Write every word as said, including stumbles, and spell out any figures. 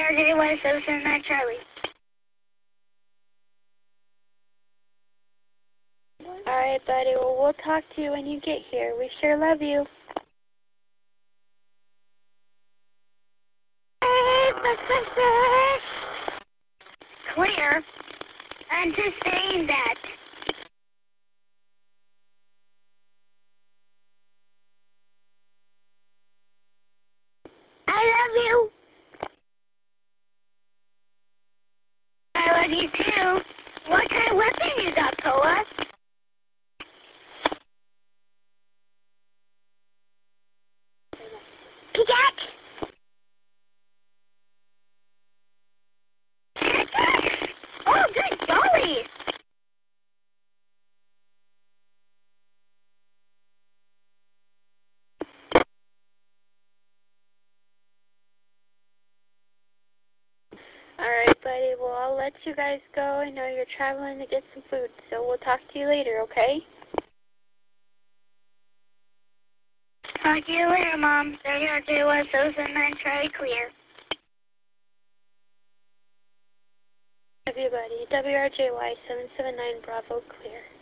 R J Y seven seven nine Charlie. Alright, buddy. Well, we'll talk to you when you get here. We sure love you. Clear. I'm just saying that. I love you. I love you too. What kind of weapon you got, Poa? Pikachu. Oh, good golly! Alright, buddy. Well, I'll let you guys go. I know you're traveling to get some food, so we'll talk to you later, okay? Talk to you later, Mom. W R J Y seven seven nine Charlie clear. Love you, buddy. W R J Y seven seven nine Bravo clear.